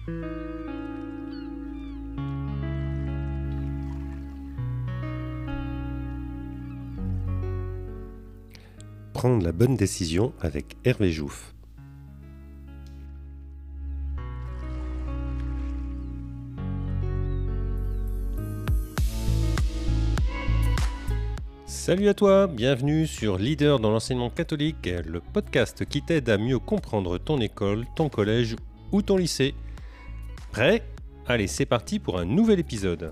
Prendre la bonne décision avec Hervé Jouff. Salut à toi, bienvenue sur Leader dans l'enseignement catholique, le podcast qui t'aide à mieux comprendre ton école, ton collège ou ton lycée. Prêt ? Allez, c'est parti pour un nouvel épisode.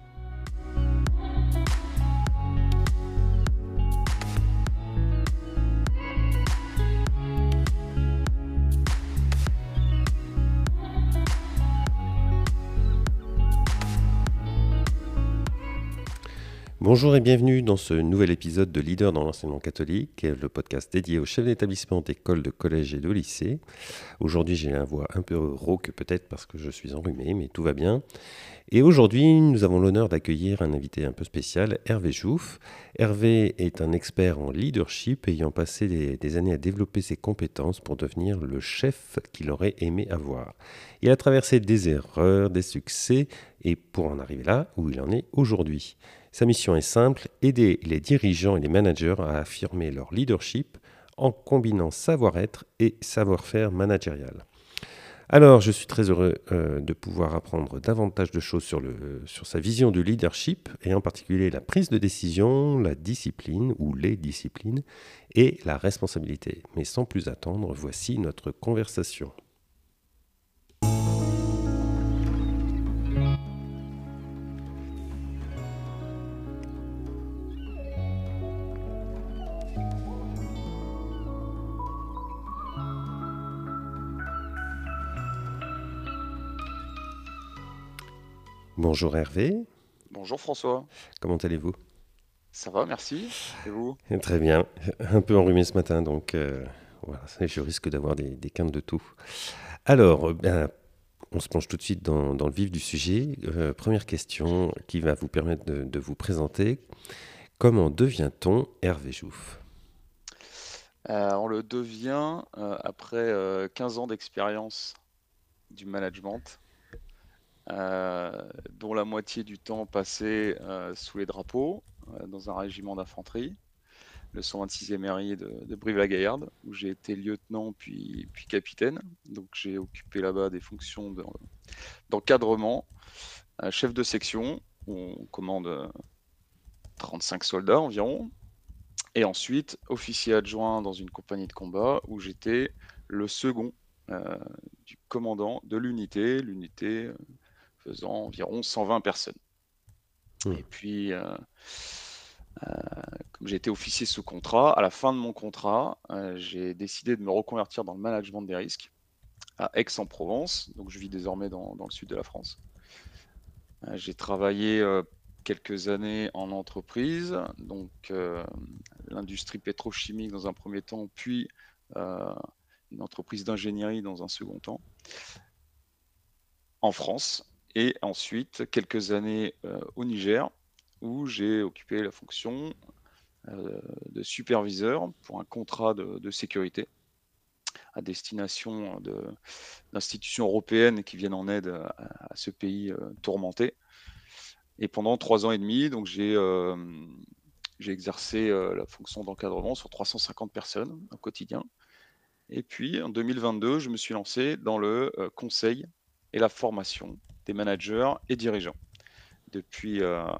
Bonjour et bienvenue dans ce nouvel épisode de Leader dans l'enseignement catholique, le podcast dédié aux chefs d'établissement d'école, de collège et de lycée. Aujourd'hui, j'ai la voix un peu rauque peut-être parce que je suis enrhumé, mais tout va bien. Et aujourd'hui, nous avons l'honneur d'accueillir un invité un peu spécial, Hervé Jouff. Hervé est un expert en leadership ayant passé des années à développer ses compétences pour devenir le chef qu'il aurait aimé avoir. Il a traversé des erreurs, des succès, et pour en arriver là où il en est aujourd'hui. Sa mission est simple, aider les dirigeants et les managers à affirmer leur leadership en combinant savoir-être et savoir-faire managérial. Alors, je suis très heureux de pouvoir apprendre davantage de choses sur sa vision du leadership, et en particulier la prise de décision, la discipline ou les disciplines et la responsabilité. Mais sans plus attendre, voici notre conversation. Bonjour Hervé. Bonjour François. Comment allez-vous ? Ça va, merci. Et vous ? Très bien. Un peu enrhumé ce matin, donc voilà, je risque d'avoir des quintes de tout. Alors, on se plonge tout de suite dans le vif du sujet. Première question qui va vous permettre de vous présenter. Comment devient-on Hervé Jouff ? On le devient après 15 ans d'expérience du management, dont la moitié du temps passé sous les drapeaux, dans un régiment d'infanterie, le 126e RI de Brive-la-Gaillarde, où j'ai été lieutenant puis capitaine. Donc j'ai occupé là-bas des fonctions d'encadrement, chef de section, où on commande 35 soldats environ. Et ensuite, officier adjoint dans une compagnie de combat où j'étais le second du commandant de l'unité, faisant environ 120 personnes. Et puis, comme j'étais officier sous contrat, à la fin de mon contrat, j'ai décidé de me reconvertir dans le management des risques à Aix-en-Provence. Donc je vis désormais dans le sud de la France. J'ai travaillé quelques années en entreprise, donc l'industrie pétrochimique dans un premier temps, puis une entreprise d'ingénierie dans un second temps, en France, et ensuite quelques années au Niger, où j'ai occupé la fonction de superviseur pour un contrat de sécurité à destination d'institutions européennes qui viennent en aide à ce pays tourmenté. Et pendant 3 ans et demi, donc j'ai exercé la fonction d'encadrement sur 350 personnes au quotidien. Et puis en 2022, je me suis lancé dans le conseil et la formation des managers et dirigeants. Depuis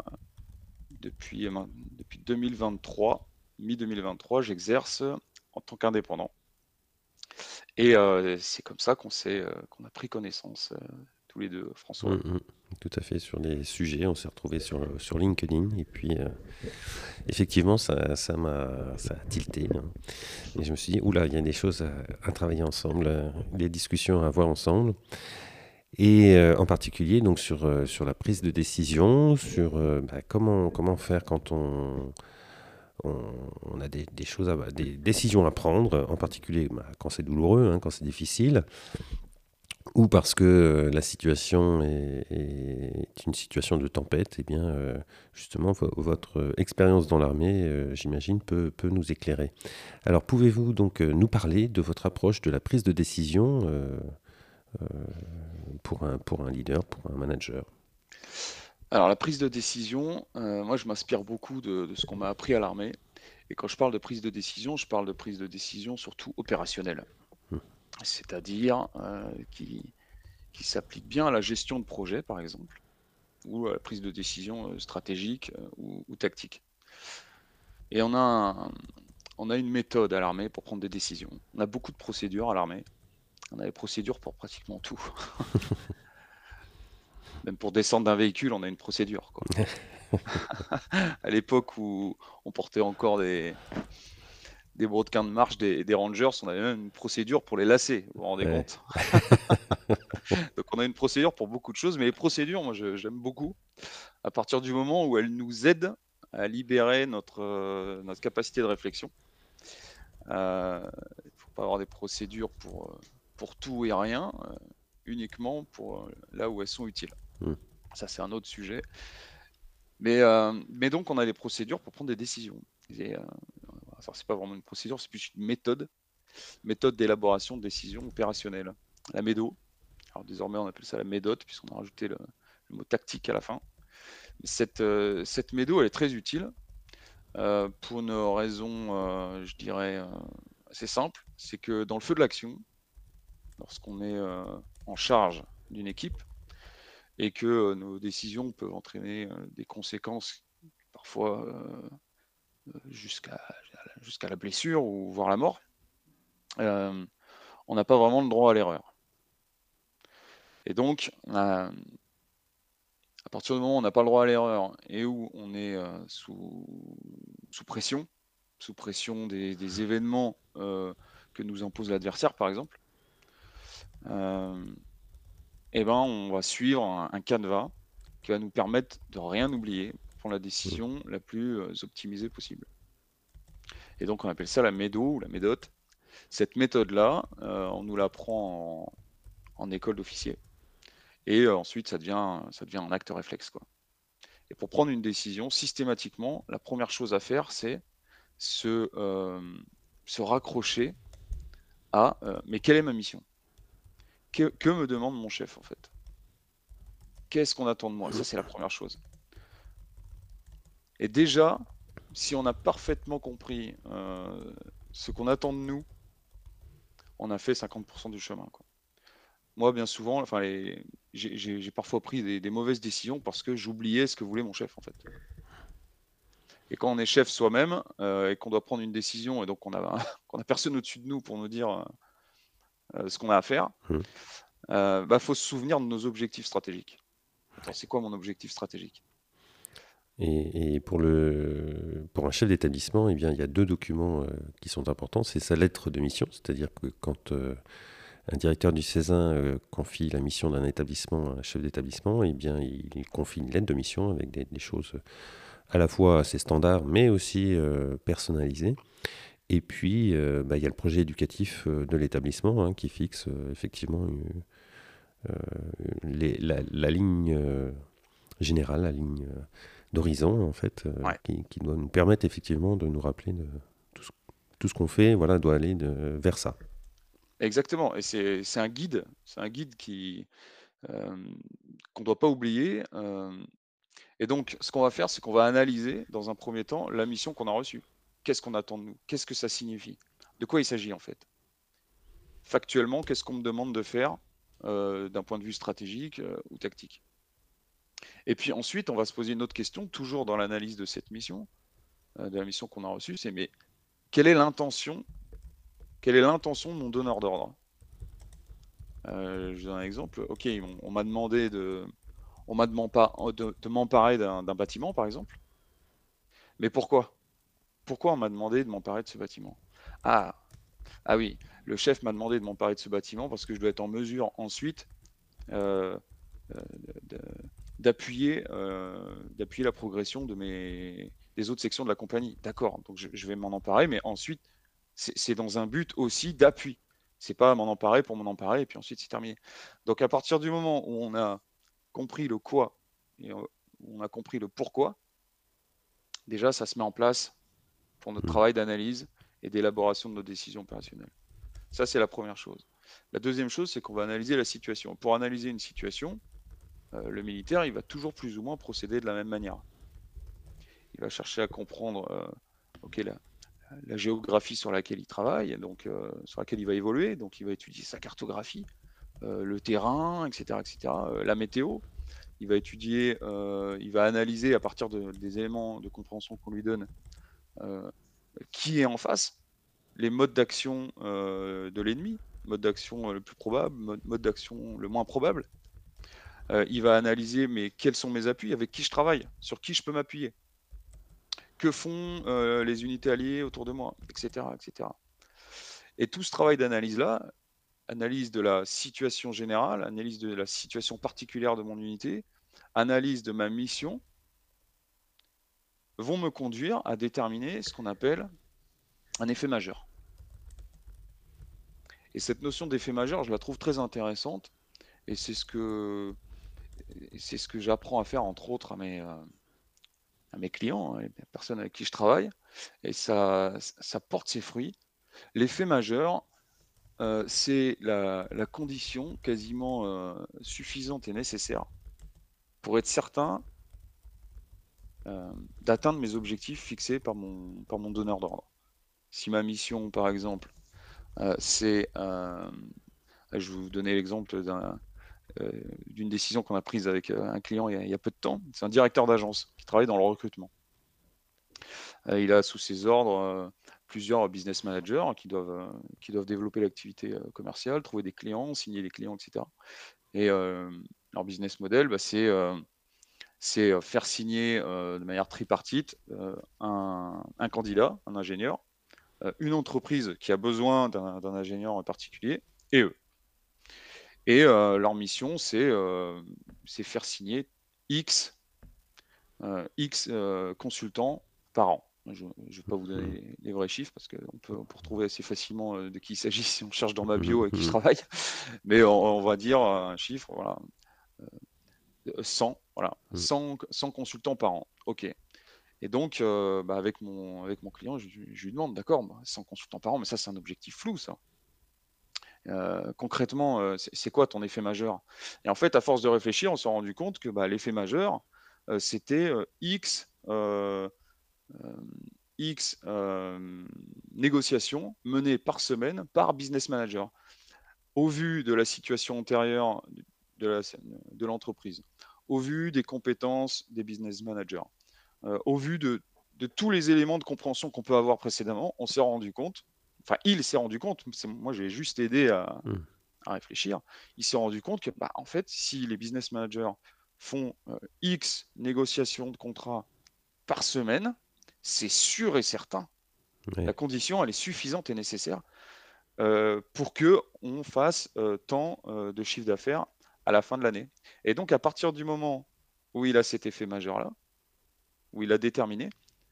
2023, mi-2023, j'exerce en tant qu'indépendant. Et c'est comme ça qu'on a pris connaissance tous les deux, François. Tout à fait, sur les sujets, on s'est retrouvés sur LinkedIn, et puis effectivement, ça a tilté. Hein. Et je me suis dit, oula, il y a des choses à travailler ensemble, des discussions à avoir ensemble. Et en particulier donc sur la prise de décision, sur comment faire quand on a des décisions à prendre, en particulier quand c'est douloureux, hein, quand c'est difficile, ou parce que la situation est une situation de tempête. Eh bien, justement, votre expérience dans l'armée, j'imagine, peut nous éclairer. Alors, pouvez-vous donc nous parler de votre approche de la prise de décision pour un leader, pour un manager? Alors la prise de décision, moi je m'inspire beaucoup de ce qu'on m'a appris à l'armée. Et quand je parle de prise de décision, je parle de prise de décision surtout opérationnelle. Hmm. C'est-à-dire qui s'applique bien à la gestion de projet, par exemple, ou à la prise de décision stratégique ou tactique. Et on a une méthode à l'armée pour prendre des décisions. On a beaucoup de procédures à l'armée. On a des procédures pour pratiquement tout. Même pour descendre d'un véhicule, on a une procédure, quoi. À l'époque où on portait encore des brodequins de marche des Rangers, on avait même une procédure pour les lacets, vous vous rendez Ouais. compte? Donc on a une procédure pour beaucoup de choses, mais les procédures, moi j'aime beaucoup, à partir du moment où elles nous aident à libérer notre capacité de réflexion. Il ne faut pas avoir des procédures pour tout et rien, uniquement pour là où elles sont utiles. Hmm. Ça, c'est un autre sujet. Mais donc, on a des procédures pour prendre des décisions. C'est pas vraiment une procédure, c'est plus une méthode d'élaboration de décisions opérationnelles. La médo. Alors désormais, on appelle ça la médote, puisqu'on a rajouté le mot tactique à la fin. Mais cette médo, elle est très utile pour une raison, je dirais, assez simple. C'est que dans le feu de l'action, lorsqu'on est en charge d'une équipe et que nos décisions peuvent entraîner des conséquences parfois jusqu'à la blessure ou voire la mort, on n'a pas vraiment le droit à l'erreur. Et donc, à partir du moment où on n'a pas le droit à l'erreur et où on est sous pression des événements que nous impose l'adversaire, par exemple, eh ben, on va suivre un canevas qui va nous permettre de rien oublier pour prendre la Hmm. décision la plus optimisée possible. Et donc, on appelle ça la médo ou la médote. Cette méthode-là, on nous l'apprend en école d'officier. Et ensuite, ça devient un acte réflexe, quoi. Et pour prendre une décision, systématiquement, la première chose à faire, c'est se raccrocher à mais quelle est ma mission? Que me demande mon chef, en fait? Qu'est-ce qu'on attend de moi? Ça, c'est la première chose. Et déjà, si on a parfaitement compris ce qu'on attend de nous, on a fait 50% du chemin, quoi. Moi, bien souvent, enfin, j'ai parfois pris des mauvaises décisions parce que j'oubliais ce que voulait mon chef, en fait. Et quand on est chef soi-même et qu'on doit prendre une décision et donc qu'on a, qu'on a personne au-dessus de nous pour nous dire ce qu'on a à faire, Hmm. faut se souvenir de nos objectifs stratégiques. Attends, c'est quoi mon objectif stratégique? Et pour un chef d'établissement, eh bien, il y a deux documents qui sont importants. C'est sa lettre de mission, c'est-à-dire que quand un directeur du Césin confie la mission d'un établissement à un chef d'établissement, eh bien, il confie une lettre de mission avec des choses à la fois assez standards, mais aussi personnalisées. Et puis, il y a le projet éducatif de l'établissement hein, qui fixe effectivement la ligne générale, la ligne d'horizon, en fait, Ouais, qui doit nous permettre effectivement de nous rappeler de tout tout ce qu'on fait, voilà, doit aller vers ça. exactement. Et c'est un guide euh, qu'on ne doit pas oublier. Et donc, ce qu'on va faire, c'est qu'on va analyser dans un premier temps la mission qu'on a reçue. Qu'est-ce qu'on attend de nous? Qu'est-ce que ça signifie? De quoi il s'agit en fait? Factuellement, qu'est-ce qu'on me demande de faire d'un point de vue stratégique ou tactique? Et puis ensuite, on va se poser une autre question, toujours dans l'analyse de cette mission, de la mission qu'on a reçue, c'est mais quelle est l'intention, quelle est l'intention de mon donneur d'ordre? Je donne un exemple. Ok, on m'a demandé de m'emparer d'un bâtiment, par exemple. Mais pourquoi? Pourquoi on m'a demandé de m'emparer de ce bâtiment? Ah, ah oui, le chef m'a demandé de m'emparer de ce bâtiment parce que je dois être en mesure ensuite euh, euh, de- d'appuyer la progression des autres sections de la compagnie. D'accord, donc je vais m'en emparer, mais ensuite, c'est dans un but aussi d'appui. C'est pas m'en emparer pour m'en emparer et puis ensuite c'est terminé. Donc à partir du moment où on a compris le quoi et où on a compris le pourquoi, déjà ça se met en place pour notre Mm. travail d'analyse et d'élaboration de nos décisions opérationnelles. Ça, c'est la première chose. La deuxième chose, c'est qu'on va analyser la situation. Pour analyser une situation, le militaire, il va toujours plus ou moins procéder de la même manière. Il va chercher à comprendre la géographie sur laquelle il travaille, donc sur laquelle il va évoluer, donc il va étudier sa cartographie, le terrain, etc., la météo. Il va étudier, il va analyser à partir des éléments de compréhension qu'on lui donne qui est en face, les modes d'action de l'ennemi, mode d'action le plus probable, mode d'action le moins probable. Il va analyser mais quels sont mes appuis, avec qui je travaille, sur qui je peux m'appuyer, que font les unités alliées autour de moi, etc., etc. Et tout ce travail d'analyse-là, analyse de la situation générale, analyse de la situation particulière de mon unité, analyse de ma mission, vont me conduire à déterminer ce qu'on appelle un effet majeur. Et cette notion d'effet majeur, je la trouve très intéressante, et c'est ce que j'apprends à faire, entre autres, à mes clients, les personnes avec qui je travaille, et ça porte ses fruits. L'effet majeur, c'est la condition quasiment suffisante et nécessaire pour être certain d'atteindre mes objectifs fixés par mon donneur d'ordre. Si ma mission, par exemple, c'est, je vais vous donner l'exemple d'une décision qu'on a prise avec un client il y a peu de temps. C'est un directeur d'agence qui travaille dans le recrutement. Il a sous ses ordres plusieurs business managers qui doivent développer l'activité commerciale, trouver des clients, signer des clients, etc. Et leur business model, c'est faire signer de manière tripartite un candidat, un ingénieur, une entreprise qui a besoin d'un ingénieur en particulier, et eux. Et leur mission, c'est faire signer X consultants par an. Je ne vais pas vous donner les vrais chiffres parce qu'on peut retrouver assez facilement de qui il s'agit si on cherche dans ma bio avec qui je travaille. Mais on va dire un chiffre, voilà, 100, voilà, 100 consultants par an. OK. Et donc, avec mon client, je lui demande, d'accord, 100 consultants par an, mais ça, c'est un objectif flou, ça. Concrètement, c'est quoi ton effet majeur? Et en fait, à force de réfléchir, on s'est rendu compte que l'effet majeur, c'était X négociations menées par semaine par business manager. Au vu de la situation antérieure de l'entreprise, au vu des compétences des business managers, au vu de tous les éléments de compréhension qu'on peut avoir précédemment, on s'est rendu compte, enfin il s'est rendu compte, moi j'ai juste aidé à réfléchir, il s'est rendu compte que en fait, si les business managers font X négociations de contrats par semaine, c'est sûr et certain, la condition elle est suffisante et nécessaire pour qu'on fasse tant de chiffre d'affaires à la fin de l'année. Et donc à partir du moment où il a cet effet majeur-là, où il a déterminé,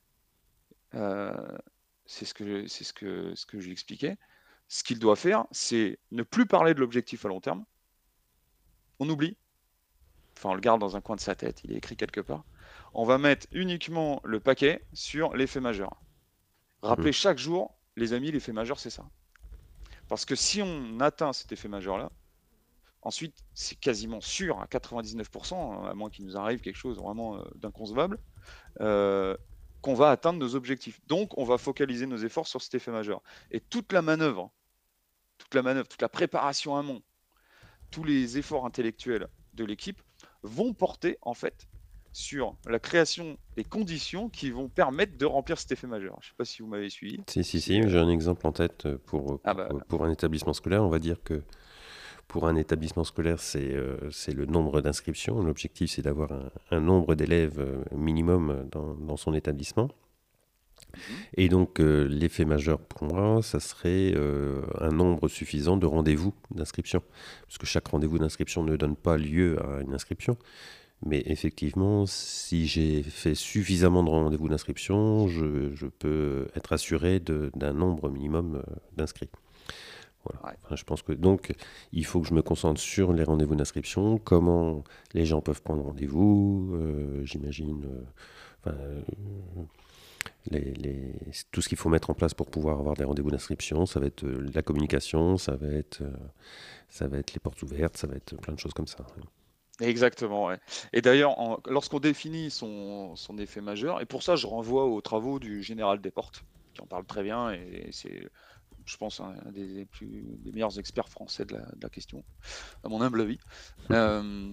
c'est ce que je lui expliquais, ce qu'il doit faire, c'est ne plus parler de l'objectif à long terme, on oublie, enfin on le garde dans un coin de sa tête, il est écrit quelque part, on va mettre uniquement le paquet sur l'effet majeur. Rappelez chaque jour, les amis, l'effet majeur c'est ça. Parce que si on atteint cet effet majeur-là, ensuite c'est quasiment sûr à 99%, à moins qu'il nous arrive quelque chose vraiment d'inconcevable, qu'on va atteindre nos objectifs. Donc, on va focaliser nos efforts sur cet effet majeur. Et toute la manœuvre, toute la préparation amont, tous les efforts intellectuels de l'équipe vont porter, en fait, sur la création des conditions qui vont permettre de remplir cet effet majeur. Je ne sais pas si vous m'avez suivi. Si, j'ai un exemple en tête pour un établissement scolaire. On va dire que pour un établissement scolaire, c'est le nombre d'inscriptions. L'objectif, c'est d'avoir un nombre d'élèves minimum dans son établissement. Et donc, l'effet majeur pour moi, ça serait un nombre suffisant de rendez-vous d'inscription. Parce que chaque rendez-vous d'inscription ne donne pas lieu à une inscription. Mais effectivement, si j'ai fait suffisamment de rendez-vous d'inscription, je peux être assuré d'un nombre minimum d'inscrits. Voilà. Ouais. Enfin, je pense que donc il faut que je me concentre sur les rendez-vous d'inscription, comment les gens peuvent prendre rendez-vous, j'imagine. tout ce qu'il faut mettre en place pour pouvoir avoir des rendez-vous d'inscription. Ça va être la communication, ça va être les portes ouvertes, ça va être plein de choses comme ça. Exactement, ouais. Et d'ailleurs, lorsqu'on définit son effet majeur, et pour ça, je renvoie aux travaux du général Desportes, qui en parle très bien, et c'est, je pense, un des meilleurs experts français de la question, à mon humble avis. Euh,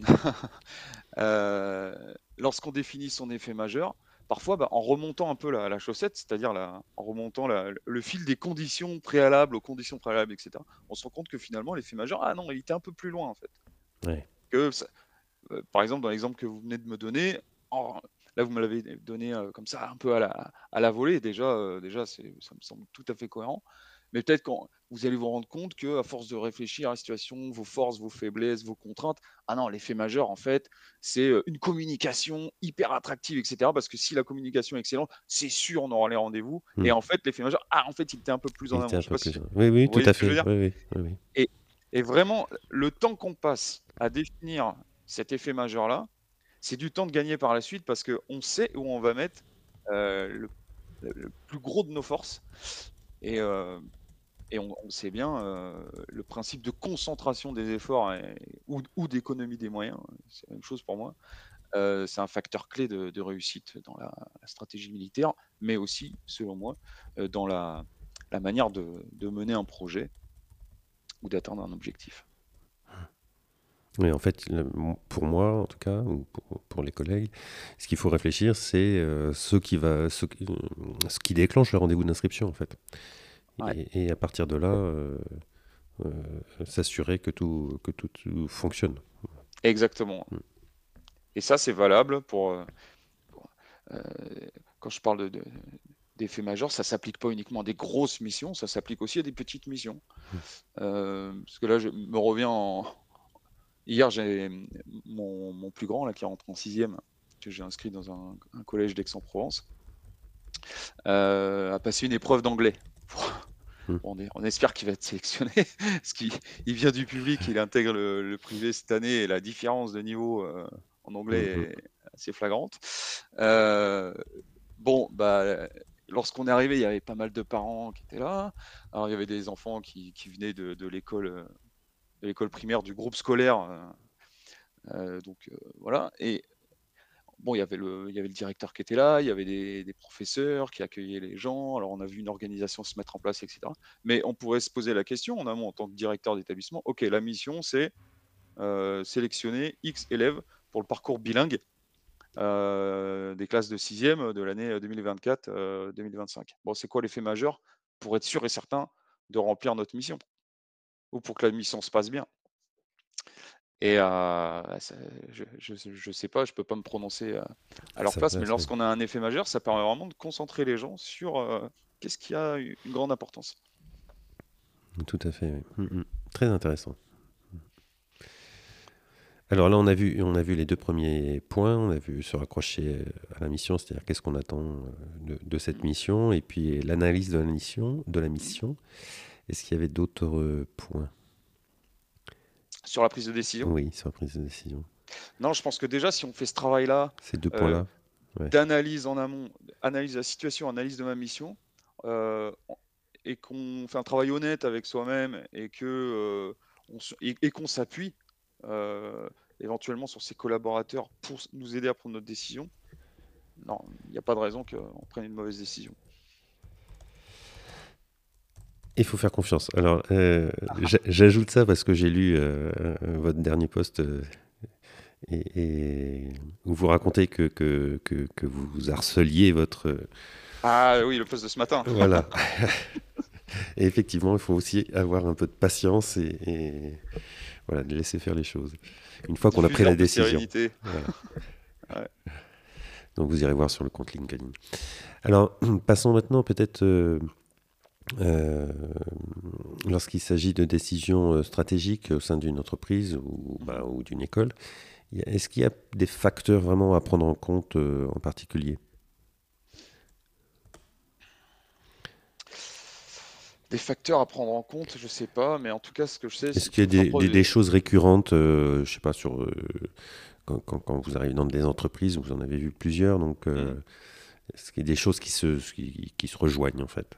Lorsqu'on définit son effet majeur, parfois, bah, en remontant un peu la chaussette, c'est-à-dire en remontant le fil des conditions préalables aux conditions préalables, etc., on se rend compte que finalement, l'effet majeur, ah non, il était un peu plus loin, en fait. Ouais. Que par exemple, dans l'exemple que vous venez de me donner, là, vous me l'avez donné comme ça, un peu à la volée. Déjà ça me semble tout à fait cohérent. Mais peut-être quand vous allez vous rendre compte que, à force de réfléchir à la situation, vos forces, vos faiblesses, vos contraintes, ah non, l'effet majeur, en fait, c'est une communication hyper attractive, etc. Parce que si la communication est excellente, c'est sûr, on aura les rendez-vous. Et Hmm. en fait, l'effet majeur, ah, en fait, il était un peu plus Il en était amont. un Je sais peu pas plus. si Oui, oui, vous tout voyez à ce que je veux fait. dire. Oui, oui, oui, oui. Et, et vraiment, le temps qu'on passe à définir cet effet majeur-là, c'est du temps de gagner par la suite parce qu'on sait où on va mettre le plus gros de nos forces. Et, on sait bien le principe de concentration des efforts ou d'économie des moyens, c'est la même chose pour moi. C'est un facteur clé de réussite dans la stratégie militaire, mais aussi, selon moi, dans la manière de mener un projet ou d'atteindre un objectif. Oui, en fait, pour moi, en tout cas, ou pour les collègues, ce qu'il faut réfléchir, c'est ce qui déclenche le rendez-vous d'inscription, en fait. Ouais, Et à partir de là, euh, s'assurer tout fonctionne. exactement. Mm. Et ça, c'est valable pour, euh, quand je parle d'effets majeurs, ça s'applique pas uniquement à des grosses missions, ça s'applique aussi à des petites missions. Parce que là, je me reviens. Hier, j'ai mon plus grand là, qui rentre en sixième, que j'ai inscrit dans un collège d'Aix-en-Provence, a passé une épreuve d'anglais. Mm. Bon, on espère qu'il va être sélectionné, parce qu'il vient du public, il intègre le privé cette année, et la différence de niveau en Mm, anglais mm. est assez flagrante. Euh, Bon, bah, lorsqu'on est arrivé, il y avait pas mal de parents qui étaient là. Alors, il y avait des enfants qui venaient de l'école primaire du groupe scolaire. Voilà. Et bon, il y avait le directeur qui était là, il y avait des professeurs qui accueillaient les gens. Alors, on a vu une organisation se mettre en place, etc. Mais on pourrait se poser la question en amont, en tant que directeur d'établissement, OK, la mission, c'est sélectionner X élèves pour le parcours bilingue des classes de 6e de l'année 2024-2025. Bon, c'est quoi l'effet majeur pour être sûr et certain de remplir notre mission ou pour que la mission se passe bien? Et je sais pas, je peux pas me prononcer à leur Ça place, mais place, oui. lorsqu'on a un effet majeur, ça permet vraiment de concentrer les gens sur qu'est-ce qui a une grande importance. Tout à fait, oui. Mm, mm. Très intéressant. Alors là, on a vu les deux premiers points. On a vu se raccrocher à la mission, c'est-à-dire qu'est-ce qu'on attend de cette Mm. mission, et puis l'analyse de la Mm. mission. Est-ce qu'il y avait d'autres points? Sur la prise de décision? Oui, sur la prise de décision. Non, je pense que déjà, si on fait ce travail-là, Ces deux euh, points-là? Ouais. d'analyse en amont, analyse de la situation, analyse de ma mission, euh, et qu'on fait un travail honnête avec soi-même et et qu'on s'appuie euh, éventuellement sur ses collaborateurs pour nous aider à prendre notre décision, non, il n'y a pas de raison qu'on prenne une mauvaise décision. Il faut faire confiance. Alors, j'ajoute ça parce que j'ai lu votre dernier post où vous racontez que vous harceliez votre... Ah oui, le poste de ce matin. Voilà. Et effectivement, il faut aussi avoir un peu de patience et voilà, de laisser faire les choses. Une fois qu'on a pris Diffuseur la de décision. sérénité. Voilà. Ouais. Donc vous irez voir sur le compte LinkedIn. Alors, passons maintenant peut-être, euh, lorsqu'il s'agit de décisions stratégiques au sein d'une entreprise ou d'une école, est-ce qu'il y a des facteurs vraiment à prendre en compte en particulier? Des facteurs à prendre en compte, je sais pas, mais en tout cas, ce que je sais, c'est Est-ce qu'il qu'il faut faire y a preuve des choses récurrentes, je sais pas, quand vous arrivez dans des entreprises, vous en avez vu plusieurs, donc Mm. Est-ce qu'il y a des choses qui se rejoignent en fait?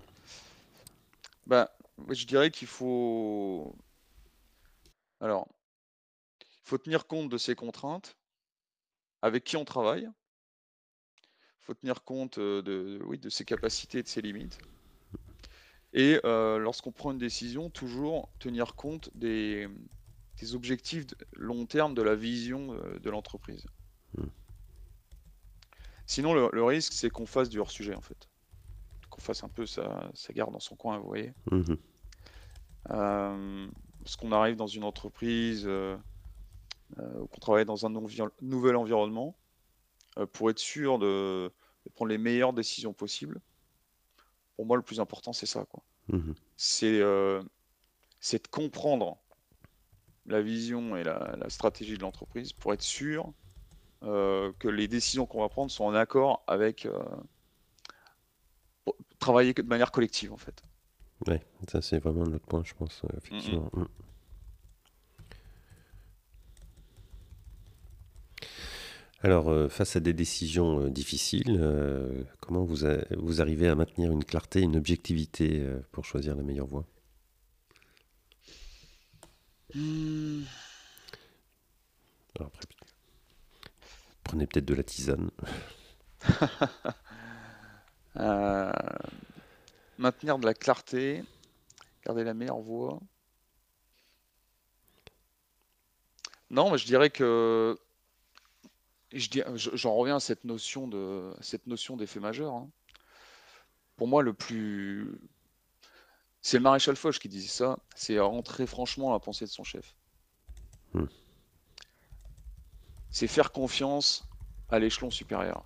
Bah, moi, je dirais qu'il faut, alors, il faut tenir compte de ses contraintes, avec qui on travaille. Il faut tenir compte oui, de ses capacités et de ses limites. Et lorsqu'on prend une décision, toujours tenir compte des objectifs long terme de la vision de l'entreprise. Mm. Sinon, le risque, c'est qu'on fasse du hors-sujet, en fait. Qu'on fasse un peu sa garde dans son coin, vous voyez. Mhm. Parce qu'on arrive dans une entreprise, qu'on travaille dans un nouvel environnement, pour être sûr de prendre les meilleures décisions possibles. Pour moi, le plus important, c'est ça, quoi. Mhm. C'est de comprendre la vision et la stratégie de l'entreprise pour être sûr que les décisions qu'on va prendre sont en accord avec travailler de manière collective, en fait. Ouais, ça c'est vraiment notre point, je pense, Mm, mm. effectivement. Mm. Alors, face à des décisions difficiles, comment vous arrivez à maintenir une clarté, une objectivité pour choisir la meilleure voie? Hmm. Alors après, prenez peut-être de la tisane. Euh, maintenir de la clarté, garder la meilleure voie. Non, mais je dirais que j'en reviens à cette notion d'effet majeur, hein. Pour moi, c'est le maréchal Foch qui disait ça, c'est rentrer franchement dans la pensée de son chef. Hmm. C'est faire confiance à l'échelon supérieur.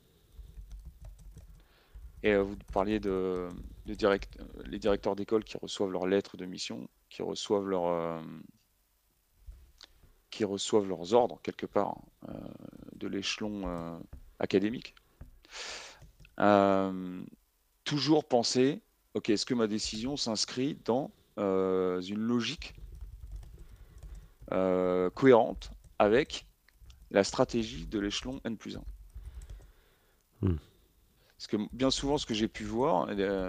Et vous parliez les directeurs d'école qui reçoivent leurs lettres de mission, qui reçoivent leurs ordres quelque part de l'échelon académique. Toujours penser, ok, est-ce que ma décision s'inscrit dans une logique cohérente avec la stratégie de l'échelon N+1. Hmm. Parce que bien souvent, ce que j'ai pu voir,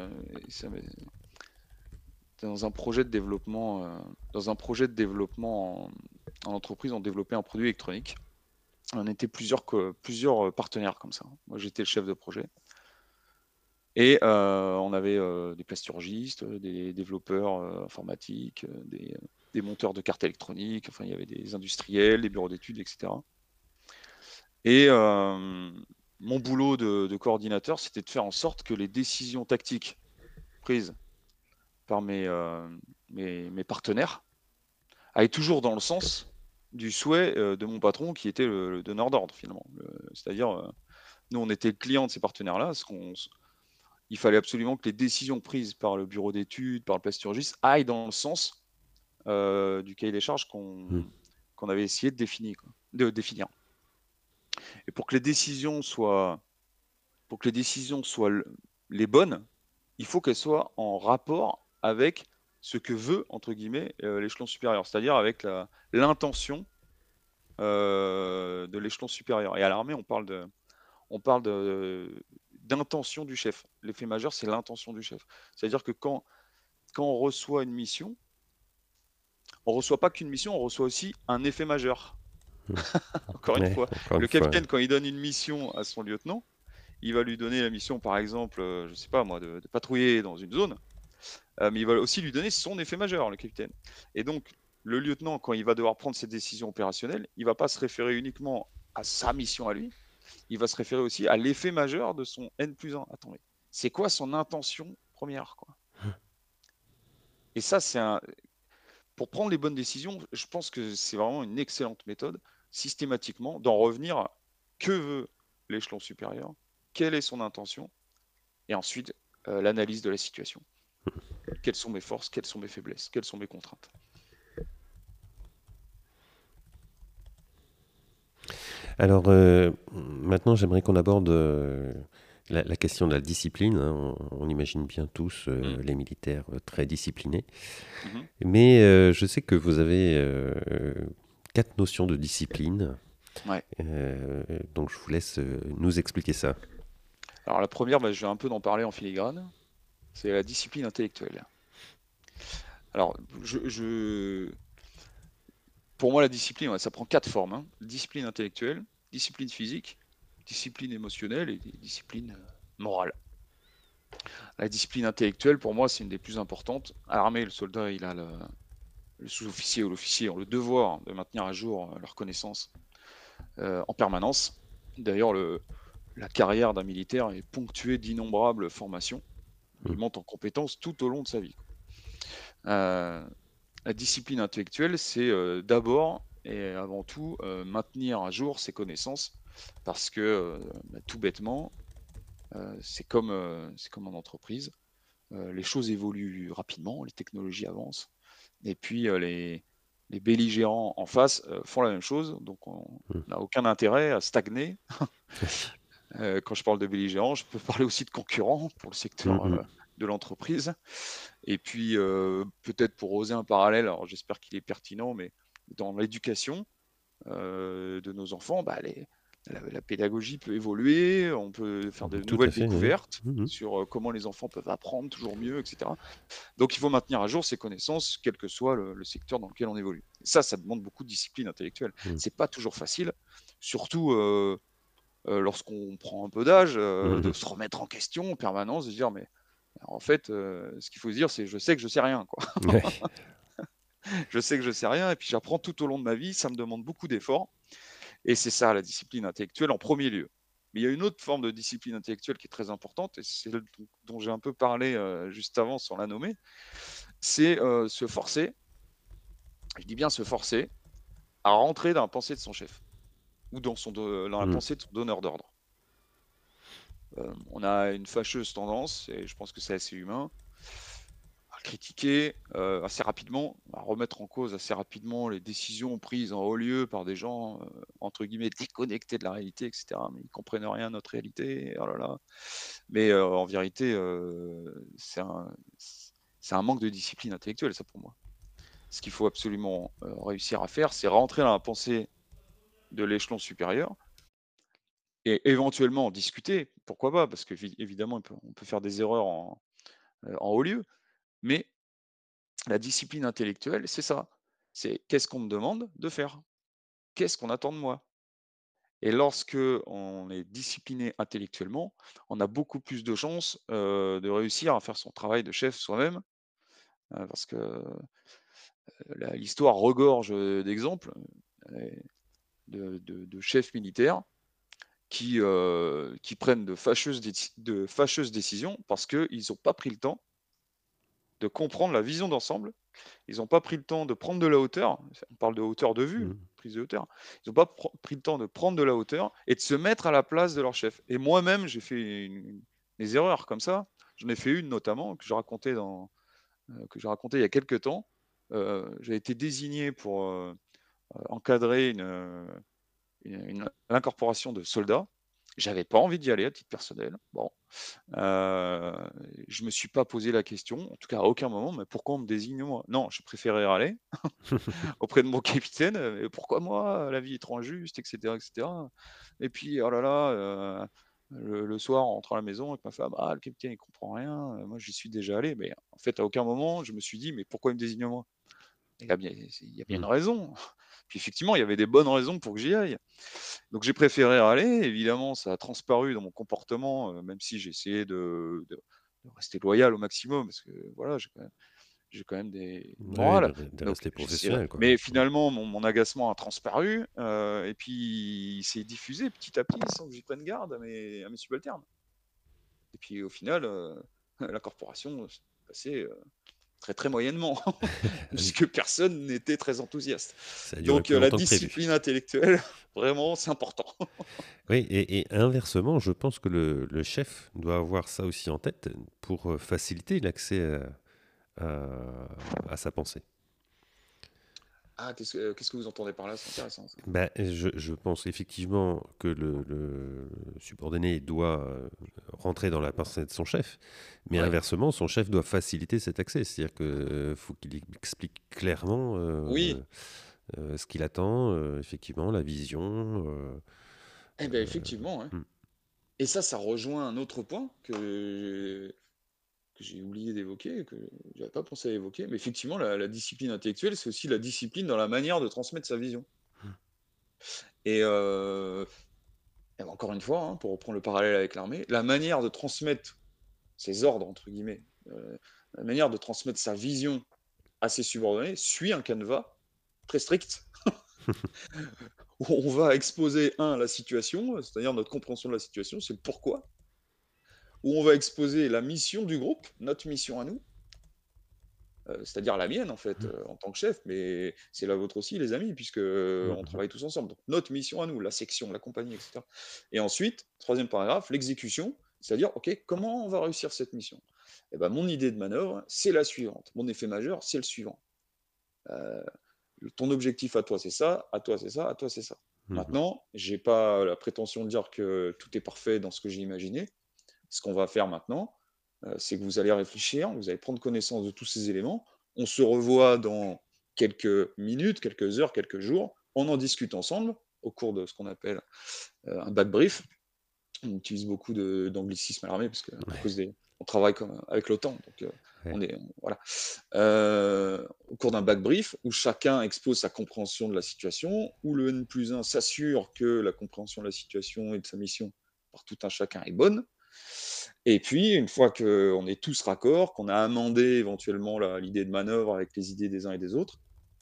dans un projet de développement, en entreprise, on développait un produit électronique. On était plusieurs partenaires comme ça. Moi, j'étais le chef de projet. Et on avait des plasturgistes, des développeurs informatiques, des monteurs de cartes électroniques, enfin, il y avait des industriels, des bureaux d'études, etc. Et mon boulot de coordinateur, c'était de faire en sorte que les décisions tactiques prises par mes partenaires aillent toujours dans le sens du souhait de mon patron qui était le donneur d'ordre finalement. C'est-à-dire, nous, on était le client de ces partenaires-là. Il fallait absolument que les décisions prises par le bureau d'études, par le plasturgiste, aillent dans le sens du cahier des charges Hmm. qu'on avait essayé de définir. Et pour que les décisions soient les bonnes, il faut qu'elles soient en rapport avec ce que veut, entre guillemets, l'échelon supérieur, c'est-à-dire avec l'intention de l'échelon supérieur. Et à l'armée, on parle d'intention du chef. L'effet majeur, c'est l'intention du chef. C'est-à-dire que quand on reçoit une mission, on ne reçoit pas qu'une mission, on reçoit aussi un effet majeur. Hmm. Encore une Ouais, fois, encore une le fois. capitaine, quand il donne une mission à son lieutenant, il va lui donner la mission, par exemple, je ne sais pas moi, de patrouiller dans une zone, mais il va aussi lui donner son effet majeur, le capitaine. Et donc, le lieutenant, quand il va devoir prendre ses décisions opérationnelles, il ne va pas se référer uniquement à sa mission à lui, il va se référer aussi à l'effet majeur de son N+1. Attendez, c'est quoi son intention première, quoi. Et ça, pour prendre les bonnes décisions, je pense que c'est vraiment une excellente méthode, systématiquement, d'en revenir à que veut l'échelon supérieur, quelle est son intention, et ensuite l'analyse de la situation. Quelles sont mes forces, quelles sont mes faiblesses, quelles sont mes contraintes. Alors, maintenant, j'aimerais qu'on aborde la question de la discipline, hein. On imagine bien tous Mm. les militaires très disciplinés. Mhm. Mais je sais que vous avez 4 notions de discipline. Ouais. Donc, je vous laisse nous expliquer ça. Alors la première, bah, je vais un peu d'en parler en filigrane, c'est la discipline intellectuelle. Alors, pour moi, la discipline, ouais, ça prend 4 formes, hein. Discipline intellectuelle, discipline physique, discipline émotionnelle et discipline morale. La discipline intellectuelle, pour moi, c'est une des plus importantes. À l'armée, le soldat, il a le sous-officier ou l'officier ont le devoir de maintenir à jour leurs connaissances en permanence. D'ailleurs, la carrière d'un militaire est ponctuée d'innombrables formations. Il Mmh. monte en compétences tout au long de sa vie. Euh, la discipline intellectuelle, c'est d'abord et avant tout maintenir à jour ses connaissances parce que bah, tout bêtement, c'est comme en entreprise. Les choses évoluent rapidement, les technologies avancent, et puis les belligérants en face font la même chose, donc on Mmh. n'a aucun intérêt à stagner. Oui. Quand je parle de belligérants, je peux parler aussi de concurrents pour le Mmh secteur mh. de l'entreprise. Et puis, peut-être pour oser un parallèle, alors j'espère qu'il est pertinent, mais dans l'éducation de nos enfants, bah, la pédagogie peut évoluer, on peut faire de Tout à nouvelles fait, oui. découvertes Mmh mh. sur comment les enfants peuvent apprendre toujours mieux, etc. Donc il faut maintenir à jour ses connaissances, quel que soit le secteur dans lequel on évolue. Et ça demande beaucoup de discipline intellectuelle. Mmh. C'est pas toujours facile, surtout lorsqu'on prend un peu d'âge, Mmh de mh. se remettre en question en permanence, de se dire mais en fait, ce qu'il faut se dire, c'est je sais que je sais rien, quoi. Ouais. Je sais que je sais rien et puis j'apprends tout au long de ma vie, ça me demande beaucoup d'efforts et c'est ça la discipline intellectuelle en premier lieu. Mais il y a une autre forme de discipline intellectuelle qui est très importante et c'est celle dont j'ai un peu parlé juste avant sans la nommer, c'est se forcer, je dis bien se forcer, à rentrer dans la pensée de son chef ou dans la Mmh. pensée de son donneur d'ordre. On a une fâcheuse tendance, et je pense que c'est assez humain, à critiquer assez rapidement, à remettre en cause assez rapidement les décisions prises en haut lieu par des gens entre guillemets déconnectés de la réalité, etc. Mais ils comprennent rien à notre réalité. Oh là là. Mais en vérité, c'est un manque de discipline intellectuelle, ça pour moi. Ce qu'il faut absolument réussir à faire, c'est rentrer dans la pensée de l'échelon supérieur et éventuellement en discuter. Pourquoi pas? Parce qu'évidemment, on peut faire des erreurs en haut lieu. Mais la discipline intellectuelle, c'est ça. C'est qu'est-ce qu'on me demande de faire? Qu'est-ce qu'on attend de moi? Et lorsque on est discipliné intellectuellement, on a beaucoup plus de chances, de réussir à faire son travail de chef soi-même, parce que, la l'histoire regorge, d'exemples, de chefs militaires qui prennent de fâcheuses décisions parce qu'ils ont pas pris le temps de comprendre la vision d'ensemble. Ils n'ont pas pris le temps de prendre de la hauteur. On parle de hauteur de vue, Mmh. prise de hauteur. Ils n'ont pas pris le temps de prendre de la hauteur et de se mettre à la place de leur chef. Et moi-même, j'ai fait des erreurs comme ça. J'en ai fait une notamment que j'ai raconté il y a quelques temps. J'ai été désigné pour encadrer l'incorporation de soldats. J'avais pas envie d'y aller à titre personnel. Bon, Heu, je me suis pas posé la question, en tout cas à aucun moment: «Mais pourquoi on me désigne moi?» Non, je préférais râler auprès de mon capitaine, «Mais pourquoi moi? La vie est trop injuste» et cetera et cetera. Et puis, oh là là, le soir, en rentrant à la maison avec ma femme: «Ah, le capitaine il comprend rien, moi j'y suis déjà allé». Mais en fait, à aucun moment je me suis dit: «Mais pourquoi il me désigne moi?» Il y a bien une Mmh. raison. Puis effectivement, il y avait des bonnes raisons pour que j'y aille. Donc j'ai préféré râler. Évidemment, ça a transparu dans mon comportement, même si j'ai essayé de rester loyal au maximum parce que voilà, j'ai quand même une Oui, morale. de Donc rester j'essaierai professionnel, quoi. mais Mmh. finalement mon agacement a transparu, et puis il s'est diffusé petit à petit sans que j'y prenne garde à mes subalternes. Et puis au final, la corporation s'est passée, très, très moyennement puisque personne n'était très enthousiaste. Ça a duré Donc plus la longtemps que prévu. discipline intellectuelle, vraiment, c'est important. Oui, et inversement, je pense que le chef doit avoir ça aussi en tête pour, faciliter l'accès, à sa pensée. Ah, qu'est-ce que vous entendez par là? C'est intéressant ça. Bah, je pense effectivement que le subordonné doit, rentrer dans la pensée de son chef, mais Ouais. inversement, son chef doit faciliter cet accès. C'est-à-dire que, faut qu'il explique clairement, Oui, ce qu'il attend, effectivement, la vision, eh beh, effectivement, ouais. mmh. Et ça rejoint un autre point que j'ai oublié d'évoquer, que j'avais pas pensé à évoquer, mais effectivement, la discipline intellectuelle, c'est aussi la discipline dans la manière de transmettre sa vision. Et, encore une fois, hein, pour reprendre le parallèle avec l'armée, la manière de transmettre ses ordres, entre guillemets, la manière de transmettre sa vision à ses subordonnés suit un canevas très strict, où on va exposer, la situation, c'est-à-dire notre compréhension de la situation, c'est le pourquoi, où on va exposer la mission du groupe, notre mission à nous, c'est-à-dire la mienne en fait, en tant que chef, mais c'est la vôtre aussi les amis puisque, on Mhm. travaille tous ensemble. Donc notre mission à nous, la section, la compagnie et cetera. Et ensuite, 3e paragraphe, l'exécution, c'est-à-dire: «OK, comment on va réussir cette mission?» Et ben mon idée de manœuvre, c'est la suivante. Mon effet majeur, c'est le suivant. Heu, Ton objectif à toi, c'est ça, à toi, c'est ça, à toi, c'est ça. Mhm. Maintenant, j'ai pas la prétention de dire que tout est parfait dans ce que j'ai imaginé. Ce qu'on va faire maintenant, c'est que vous allez réfléchir, vous allez prendre connaissance de tous ces éléments. On se revoit dans quelques minutes, quelques heures, quelques jours. On en discute ensemble au cours de ce qu'on appelle, un back brief. On utilise beaucoup d'anglicisme à l'armée parce que à cause des on travaille comme avec l'OTAN, donc Ouais. voilà. Au cours d'un back brief où chacun expose sa compréhension de la situation, où le N+1 s'assure que la compréhension de la situation et de sa mission par tout un chacun est bonne. Et puis, une fois qu'on est tous raccord, qu'on a amendé éventuellement l'idée de manœuvre avec les idées des uns et des autres,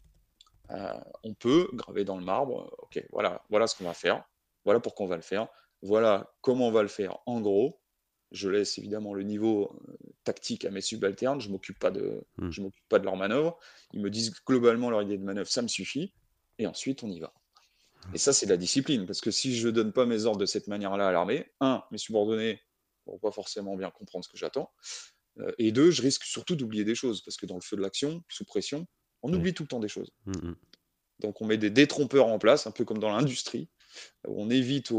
on peut graver dans le marbre, OK, voilà ce qu'on va faire, voilà pourquoi on va le faire, voilà comment on va le faire en gros. Je laisse évidemment le niveau, tactique à mes subalternes, Mhm. je m'occupe pas de leur manœuvre. Ils me disent globalement leur idée de manœuvre, ça me suffit et ensuite on y va. Et ça, c'est de la discipline, parce que si je donne pas mes ordres de cette manière-là à l'armée, mes subordonnés vont pas forcément bien comprendre ce que j'attends, et 2, je risque surtout d'oublier des choses, parce que dans le feu de l'action, sous pression, on Ouais. oublie tout le temps des choses. Mhm. Donc on met des détrompeurs en place, un peu comme dans l'industrie, où on évite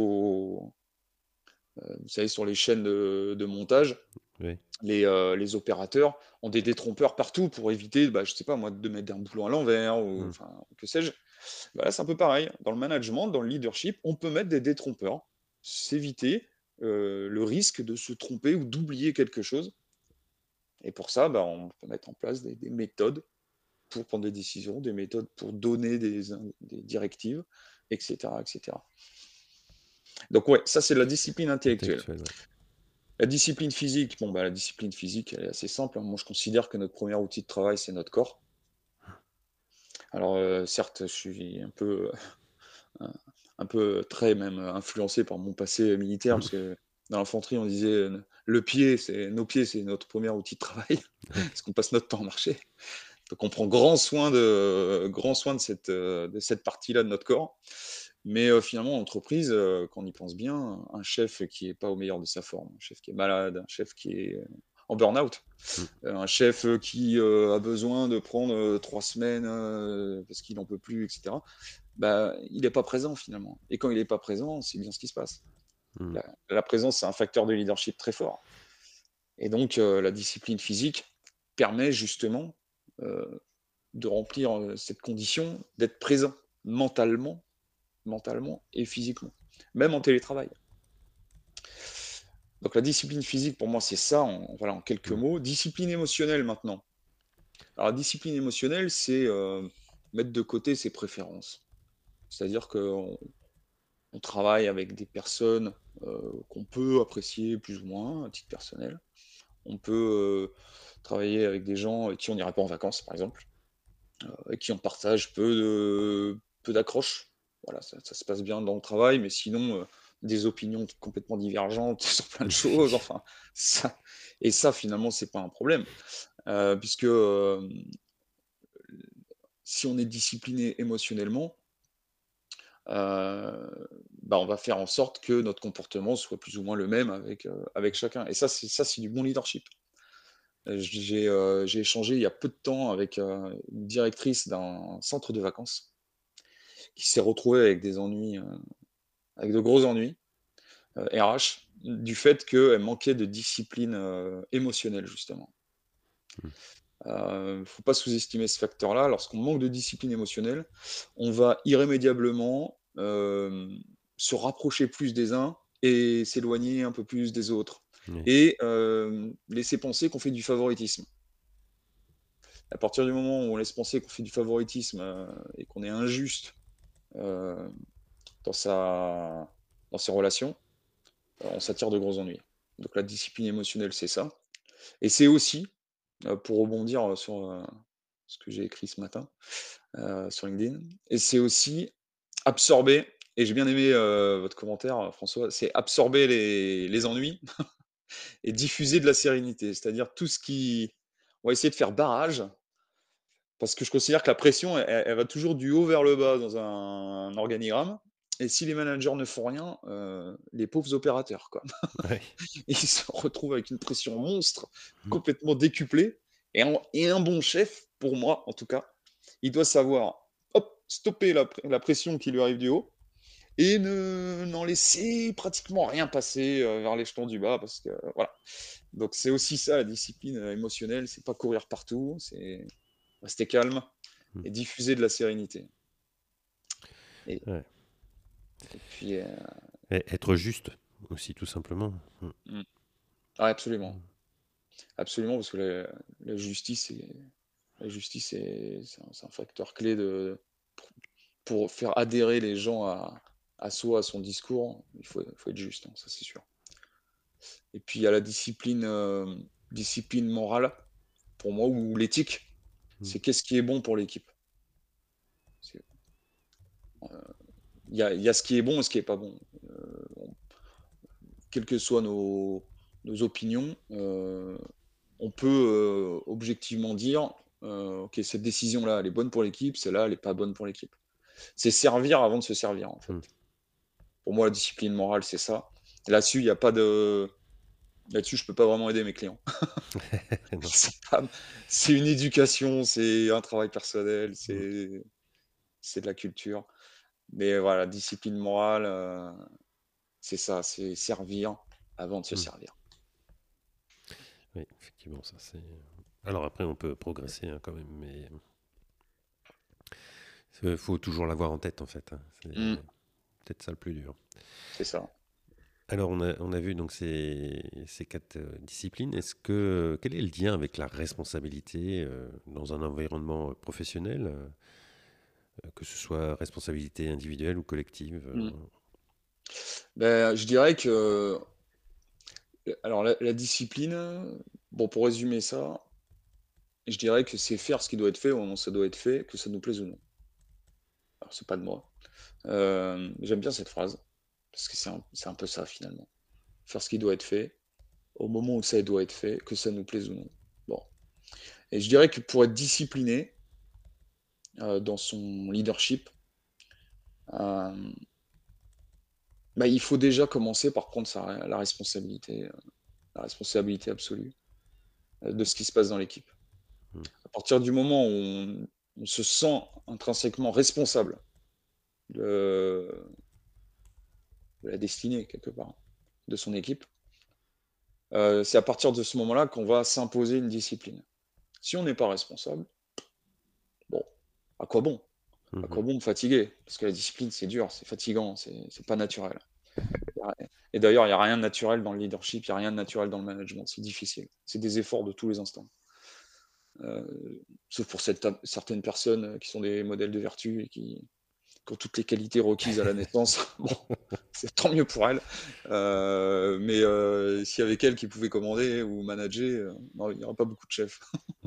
vous savez, sur les chaînes de montage, Ouais. les opérateurs ont des détrompeurs partout pour éviter, bah, je sais pas moi, de mettre un boulon à l'envers ou Mhm. enfin, que sais-je. Bah, là, c'est un peu pareil. Dans le management, dans le leadership, on peut mettre des détrompeurs, s'éviter, le risque de se tromper ou d'oublier quelque chose et pour ça, bah, on peut mettre en place des méthodes pour prendre des décisions, des méthodes pour donner des directives et cetera et cetera. Donc ouais, ça, c'est la discipline intellectuelle. Intellectuel, ouais. La discipline physique, bon, bah, la discipline physique, elle est assez simple, hein. Moi, je considère que notre premier outil de travail, c'est notre corps. Alors, certes, je suis un un peu très même influencé par mon passé militaire, parce que dans l'infanterie, on disait, nos pieds, c'est notre premier outil de travail, Ouais. parce qu'on passe notre temps à marcher. Donc on prend grand soin de cette partie-là de notre corps. Mais, finalement, en entreprise, quand on y pense bien, un chef qui est pas au meilleur de sa forme, un chef qui est malade, un chef qui est en burn-out, Mhm. un chef, qui, a besoin de prendre, 3 semaines, parce qu'il en peut plus et cetera, bah, il est pas présent finalement et quand il est pas présent, c'est bien ce qui se passe. Mhm. La présence, c'est un facteur de leadership très fort et donc la discipline physique permet justement, heu, de remplir, cette condition d'être présent mentalement mentalement et physiquement, même en télétravail. Donc la discipline physique pour moi, c'est ça en quelques Mhm. mots. Discipline émotionnelle maintenant. Alors la discipline émotionnelle, c'est, mettre de côté ses préférences. C'est-à-dire qu'on on travaille avec des personnes, qu'on peut apprécier plus ou moins à titre personnel. On peut, travailler avec des gens avec qui on n'irait pas en vacances, par exemple, avec qui on partage peu d'accroches. Voilà, ça se passe bien dans le travail, mais sinon, des opinions complètement divergentes sur plein de choses, enfin, ça ça finalement, c'est pas un problème, puisque, si on est discipliné émotionnellement, bah, on va faire en sorte que notre comportement soit plus ou moins le même avec chacun et ça, c'est du bon leadership. J'ai échangé il y a peu de temps avec, une directrice d'un centre de vacances qui s'est retrouvée avec des ennuis, avec de gros ennuis, RH, du fait qu'elle manquait de discipline, émotionnelle justement. Mhm. Faut pas sous-estimer ce facteur-là. Lorsqu'on manque de discipline émotionnelle, on va irrémédiablement, se rapprocher plus des uns et s'éloigner un peu plus des autres Oui. et laisser penser qu'on fait du favoritisme. À partir du moment où on laisse penser qu'on fait du favoritisme, et qu'on est injuste, heu, dans sa dans ses relations, on s'attire de gros ennuis. Donc la discipline émotionnelle, c'est ça et c'est aussi, pour rebondir, sur, ce que j'ai écrit ce matin, sur LinkedIn et c'est aussi absorber et j'ai bien aimé, votre commentaire, François, c'est absorber les ennuis et diffuser de la sérénité. C'est-à-dire tout ce qui on va essayer de faire barrage, parce que je considère que la pression, elle va toujours du haut vers le bas dans un organigramme et si les managers ne font rien, les pauvres opérateurs, quoi. Ouais. Ils se retrouvent avec une pression monstre, Mmh. complètement décuplée et un bon chef, pour moi en tout cas, il doit savoir, hop, stopper la pression qui lui arrive du haut et ne n'en laisser pratiquement rien passer, vers l'échelon du bas parce que voilà. Donc c'est aussi ça la discipline, émotionnelle, c'est pas courir partout, c'est rester calme Mmh. et diffuser de la sérénité et Ouais. puis, Et être juste aussi, tout simplement. Mmh. mmh, ouais, absolument, absolument parce que la justice est c'est un facteur clé de pour faire adhérer les gens à soi, à son discours, il faut être juste, hein, ça c'est sûr. Et puis il y a la discipline, discipline morale, pour moi, ou l'éthique. Mmh. C'est qu'est-ce qui est bon pour l'équipe? C'est il y a ce qui est bon et ce qui est pas bon. On quelles que soient nos opinions, on peut, objectivement dire, «OK, cette décision-là, elle est bonne pour l'équipe, celle-là, elle est pas bonne pour l'équipe». C'est servir avant de se servir, en fait. Mmh. Pour moi, la discipline morale, c'est ça. Là-dessus, il y a pas de là-dessus, je peux pas vraiment aider mes clients. Non. C'est pas c'est une éducation, c'est un travail personnel, Mmh. c'est de la culture. Mais voilà, discipline morale, c'est ça, c'est servir avant de se Mmh. servir. Oui, effectivement, ça c'est. Alors après, on peut progresser hein, quand même, mais il faut toujours l'avoir en tête en fait, hein. C'est Mmh, peut-être ça le plus dur. c'est ça. Alors on a vu donc ces quatre disciplines. Quel est le lien avec la responsabilité dans un environnement professionnel, que ce soit responsabilité individuelle ou collective Mmh. Je dirais que, alors la discipline, bon, pour résumer ça, je dirais que c'est faire ce qui doit être fait au moment où ça doit être fait, que ça nous plaise ou non. Alors c'est pas de moi. J'aime bien cette phrase, parce que c'est un peu ça finalement. Faire ce qui doit être fait, au moment où ça doit être fait, que ça nous plaise ou non. Bon et je dirais que pour être discipliné, dans son leadership, hem, il faut déjà commencer par prendre la responsabilité absolue, de ce qui se passe dans l'équipe. mmh, À partir du moment où on se sent intrinsèquement responsable de de la destinée quelque part, de son équipe, c'est à partir de ce moment-là qu'on va s'imposer une discipline. Si on n'est pas responsable, bon, à quoi bon? À mmh, quoi bon me fatiguer? Parce que la discipline, c'est dur, c'est fatigant, c'est pas naturel. Ouais et d'ailleurs, il y a rien de naturel dans le leadership, il y a rien de naturel dans le management, c'est difficile. C'est des efforts de tous les instants. Sauf pour certaines personnes, qui sont des modèles de vertu et qui ont toutes les qualités requises à la naissance. Bon, c'est tant mieux pour elles. Mais s'il y avait qu'elles qui pouvaient commander ou manager, non, il n'y aurait pas beaucoup de chefs.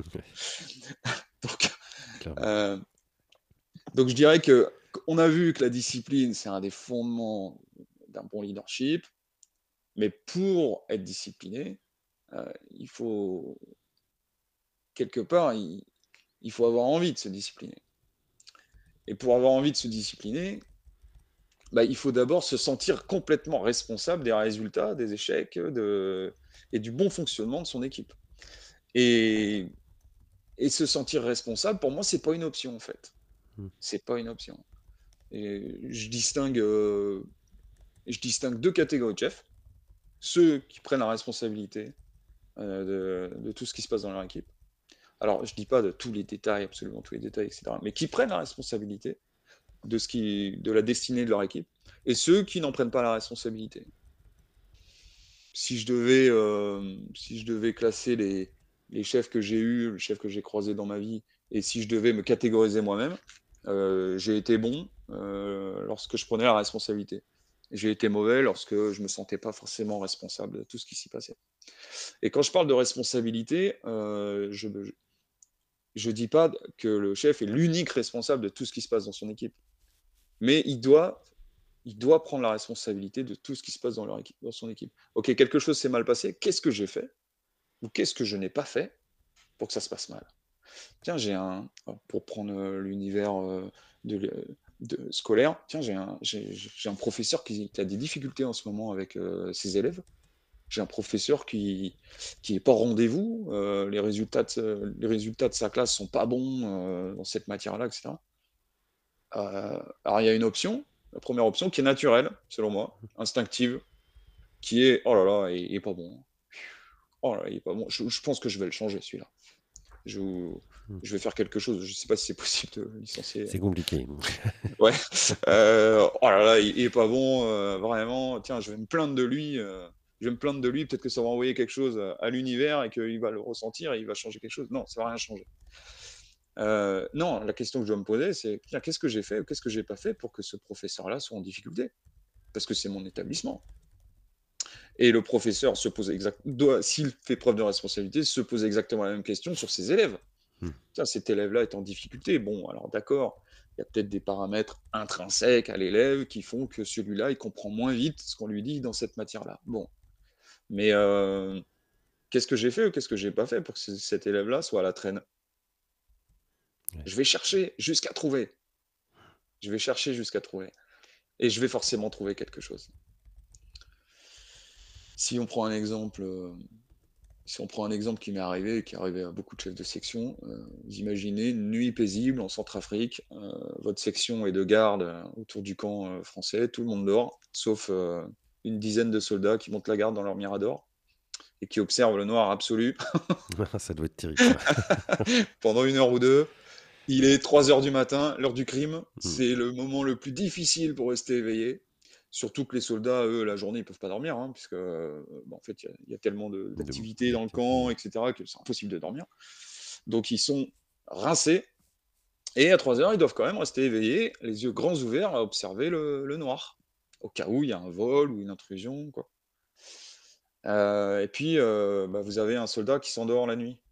Donc clairement. heu, donc je dirais que on a vu que la discipline, c'est un des fondements d'un bon leadership, mais pour être discipliné, il faut quelque part, il faut avoir envie de se discipliner et pour avoir envie de se discipliner, il faut d'abord se sentir complètement responsable des résultats, des échecs, et du bon fonctionnement de son équipe et se sentir responsable, pour moi, c'est pas une option, en fait. Mmh, C'est pas une option et je distingue 2 catégories de chefs. Ceux qui prennent la responsabilité, de tout ce qui se passe dans leur équipe. Alors, je dis pas de tous les détails, absolument tous les détails et cetera, mais qui prennent la responsabilité de la destinée de leur équipe et ceux qui n'en prennent pas la responsabilité. si je devais classer les chefs que j'ai eus, les chefs que j'ai croisés dans ma vie, et si je devais me catégoriser moi-même, j'ai été bon lorsque je prenais la responsabilité. J'ai été mauvais lorsque je me sentais pas forcément responsable de tout ce qui s'y passait. Et quand je parle de responsabilité, je dis pas que le chef est l'unique responsable de tout ce qui se passe dans son équipe, mais il doit prendre la responsabilité de tout ce qui se passe dans, dans son équipe. Ok, quelque chose s'est mal passé, qu'est-ce que j'ai fait ou qu'est-ce que je n'ai pas fait pour que ça se passe mal. Tiens, pour prendre l'univers scolaire, tiens, j'ai un professeur qui a des difficultés en ce moment avec ses élèves. J'ai un professeur qui est pas au rendez-vous. Les résultats de sa classe sont pas bons dans cette matière-là, etc. Alors il y a une option, la première option qui est naturelle, selon moi, instinctive, qui est oh là là, il est pas bon. Oh là, il est pas bon. Je pense que je vais le changer celui-là. Je, Hmm. je vais faire quelque chose. Je sais pas si c'est possible de licencier. C'est compliqué. Ouais. Oh là là, il est pas bon, vraiment. Tiens, je vais me plaindre de lui. Je vais me plaindre de lui. Peut-être que ça va envoyer quelque chose à l'univers et qu'il va le ressentir et il va changer quelque chose. Non, ça va rien changer. Non, la question que je dois me poser, c'est tiens, qu'est-ce que j'ai fait ou qu'est-ce que j'ai pas fait pour que ce professeur-là soit en difficulté? Parce que c'est mon établissement. Et le professeur s'il fait preuve de responsabilité, se pose exactement la même question sur ses élèves. Hmm. Tiens, cet élève-là est en difficulté. Bon, alors d'accord, il y a peut-être des paramètres intrinsèques à l'élève qui font que celui-là, il comprend moins vite ce qu'on lui dit dans cette matière-là. Bon, mais qu'est-ce que j'ai fait ou qu'est-ce que j'ai pas fait pour que cet élève-là soit à la traîne? Ouais. Je vais chercher jusqu'à trouver. Je vais chercher jusqu'à trouver. Et je vais forcément trouver quelque chose. Si on prend un exemple, si on prend un exemple qui m'est arrivé et qui est arrivé à beaucoup de chefs de section, vous imaginez une nuit paisible en Centrafrique, votre section est de garde autour du camp français, tout le monde dort, sauf une dizaine de soldats qui montent la garde dans leur mirador et qui observent le noir absolu Ça doit être terrible, ça. pendant une heure ou deux. Il est 3 heures du matin, l'heure du crime, Hmm. c'est le moment le plus difficile pour rester éveillé. Surtout que les soldats, eux, la journée, ils peuvent pas dormir, hein, puisque en fait, il y a tellement d'activités dans le camp, Ouais. etc., que c'est impossible de dormir. Donc ils sont rincés, et à 3 heures, ils doivent quand même rester éveillés, les yeux grands ouverts, à observer le noir, au cas où il y a un vol ou une intrusion, quoi. Et puis, vous avez un soldat qui s'endort la nuit.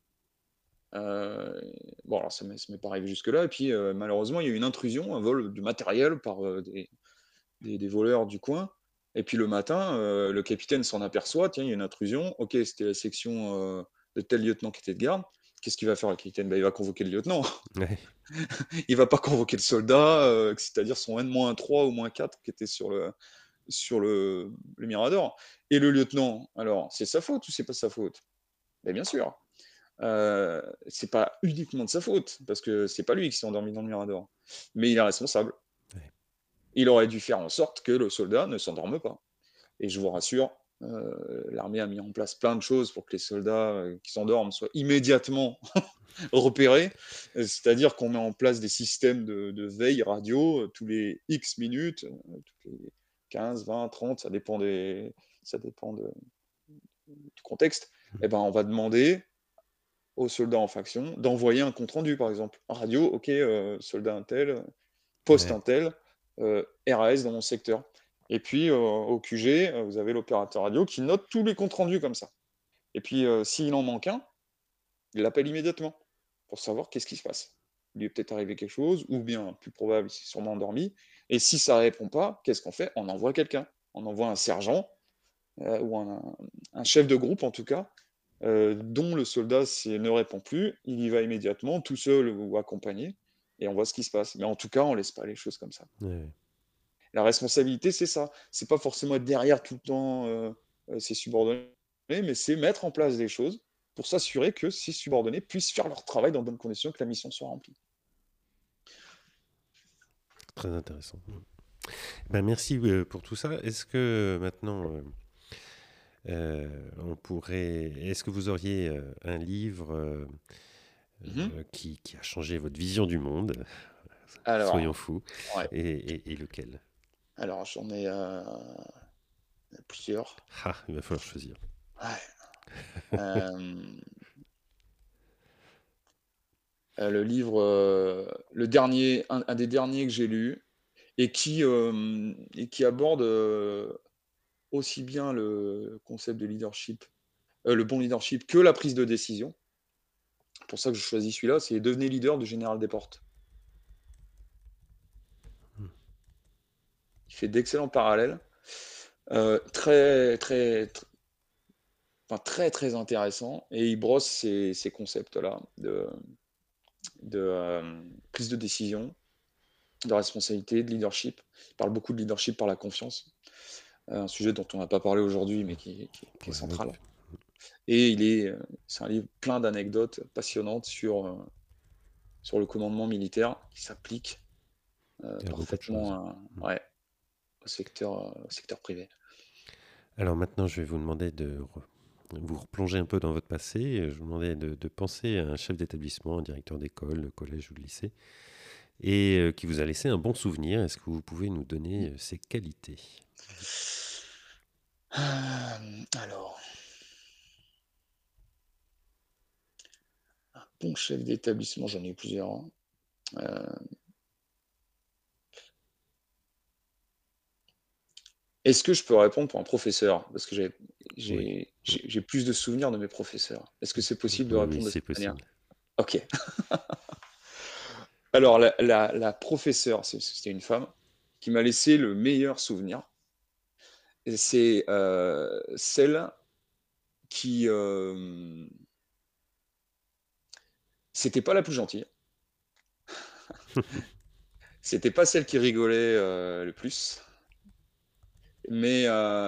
Euh, bon, alors ça m'est pas arrivé jusque-là, et puis malheureusement, il y a eu une intrusion, un vol de matériel par des voleurs du coin. Et puis le matin, le capitaine s'en aperçoit, tiens, il y a une intrusion. Ok, c'était la section de tel lieutenant qui était de garde. Qu'est-ce qu'il va faire le capitaine? Il va convoquer le lieutenant. Ouais. Il va pas convoquer le soldat, c'est-à-dire son N-3 ou -4 qui était sur le Mirador. Et le lieutenant, alors, c'est sa faute ou c'est pas sa faute? Bien sûr. C'est pas uniquement de sa faute, parce que c'est pas lui qui s'est endormi dans le Mirador. Mais il est responsable. Ouais. Il aurait dû faire en sorte que le soldat ne s'endorme pas. Et je vous rassure, l'armée a mis en place plein de choses pour que les soldats qui s'endorment soient immédiatement repérés. C'est-à-dire qu'on met en place des systèmes de veille radio tous les X minutes, toutes les 15, 20, 30, ça dépend du contexte. Et ben, on va demander aux soldats en faction d'envoyer un compte rendu, par exemple. En radio, ok, soldat intel, poste Ouais. intel, RAS dans mon secteur. Et puis au QG, vous avez l'opérateur radio qui note tous les comptes rendus comme ça. Et puis s'il en manque un, il l'appelle immédiatement pour savoir qu'est-ce qui se passe. Il lui est peut-être arrivé quelque chose, ou bien, plus probable, il s'est sûrement endormi. Et si ça ne répond pas, qu'est-ce qu'on fait? On envoie quelqu'un. On envoie un sergent, ou un chef de groupe en tout cas, dont le soldat ne répond plus, il y va immédiatement, tout seul ou accompagné, et on voit ce qui se passe. Mais en tout cas, on laisse pas les choses comme ça. Ouais. La responsabilité, c'est ça. C'est pas forcément être derrière tout le temps ses subordonnés, mais c'est mettre en place des choses pour s'assurer que ces subordonnés puissent faire leur travail dans de bonnes conditions, que la mission soit remplie. Très intéressant. Merci pour tout ça. Est-ce que maintenant, on pourrait... Est-ce que vous auriez un livre Mhm. qui a changé votre vision du monde? Soyons Alors, fous. ouais. Et lequel? Alors, j'en ai. Il y en a plusieurs. Ah, il va falloir choisir. Ouais. Euh, le livre, le dernier, un des derniers que j'ai lu, et qui aborde aussi bien le concept de leadership, le bon leadership, que la prise de décision. C'est pour ça que je choisis celui-là, c'est Devenez leader de Général Desportes. Il fait d'excellents parallèles, très, très, enfin, très, très intéressant, et il brosse ces concepts-là de prise de décision, de responsabilité, de leadership. Il parle beaucoup de leadership par la confiance, un sujet dont on n'a pas parlé aujourd'hui, mais qui est Ouais, central. Et c'est un livre plein d'anecdotes passionnantes sur le commandement militaire qui s'applique il y a beaucoup de choses. parfaitement ouais, au secteur privé. Alors maintenant, je vais vous demander de vous replonger un peu dans votre passé. Je vous demandais de penser à un chef d'établissement, un directeur d'école, de collège ou de lycée, et qui vous a laissé un bon souvenir. Est-ce que vous pouvez nous donner ses qualités? Alors, un bon chef d'établissement, j'en ai eu plusieurs, hein. Est-ce que je peux répondre pour un professeur? Parce que Oui, j'ai plus de souvenirs de mes professeurs. Est-ce que c'est possible de oui, oui, répondre de c'est cette manière? possible. Ok. Alors, la professeure, c'était une femme qui m'a laissé le meilleur souvenir. Et c'est celle qui. C'était pas la plus gentille. C'était pas celle qui rigolait le plus. Mais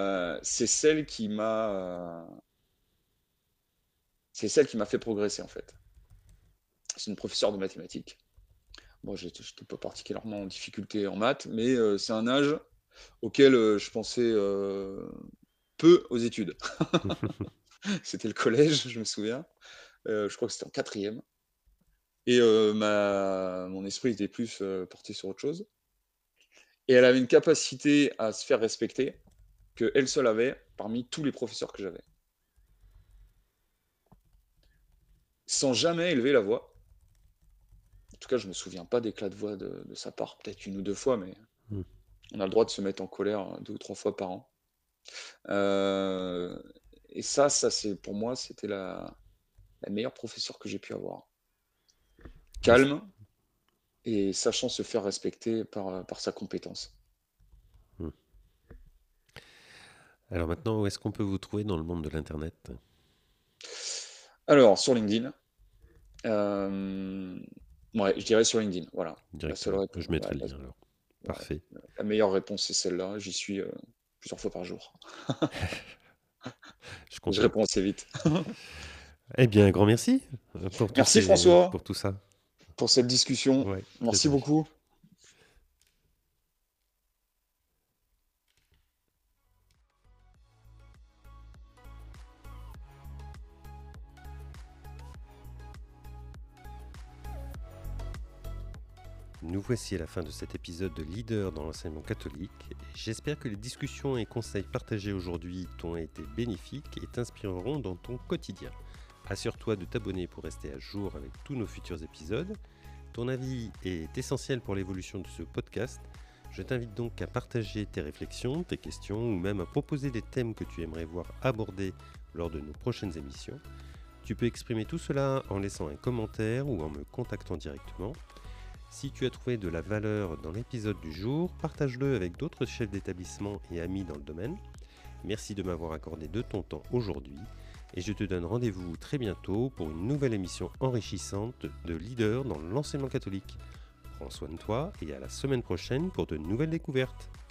c'est celle qui m'a fait progresser, en fait. C'est une professeure de mathématiques. Bon, j'étais pas particulièrement en difficulté en maths, mais c'est un âge auquel je pensais peu aux études. C'était le collège, je me souviens. Je crois que c'était en quatrième. Et mon esprit était plus porté sur autre chose. Et elle avait une capacité à se faire respecter qu'elle seule avait parmi tous les professeurs que j'avais. Sans jamais élever la voix. En tout cas, je ne me souviens pas d'éclat de voix de sa part, peut-être une ou deux fois, mais Mm. on a le droit de se mettre en colère 2 ou 3 fois par an. Euh, et ça c'est pour moi, c'était la meilleure professeure que j'ai pu avoir. Calme et sachant se faire respecter par sa compétence. Mm. Alors maintenant, où est-ce qu'on peut vous trouver dans le monde de l'Internet? Alors, sur LinkedIn, ouais, je dirais sur LinkedIn, voilà. La seule Directement. réponse, Je mettrai ouais, le lien alors. ouais, Parfait. la meilleure réponse, c'est celle-là. J'y suis plusieurs fois par jour. Je Je confirme. réponds assez vite. Eh bien, un grand merci pour Merci François pour tout ça. pour cette discussion. Ouais, très Merci enrichissant. beaucoup. Nous voici à la fin de cet épisode de Leader dans l'enseignement catholique. J'espère que les discussions et conseils partagés aujourd'hui t'ont été bénéfiques et t'inspireront dans ton quotidien. Assure-toi de t'abonner pour rester à jour avec tous nos futurs épisodes. Ton avis est essentiel pour l'évolution de ce podcast. Je t'invite donc à partager tes réflexions, tes questions ou même à proposer des thèmes que tu aimerais voir abordés lors de nos prochaines émissions. Tu peux exprimer tout cela en laissant un commentaire ou en me contactant directement. Si tu as trouvé de la valeur dans l'épisode du jour, partage-le avec d'autres chefs d'établissement et amis dans le domaine. Merci de m'avoir accordé de ton temps aujourd'hui et je te donne rendez-vous très bientôt pour une nouvelle émission enrichissante de Leader dans l'enseignement catholique. Prends soin de toi et à la semaine prochaine pour de nouvelles découvertes.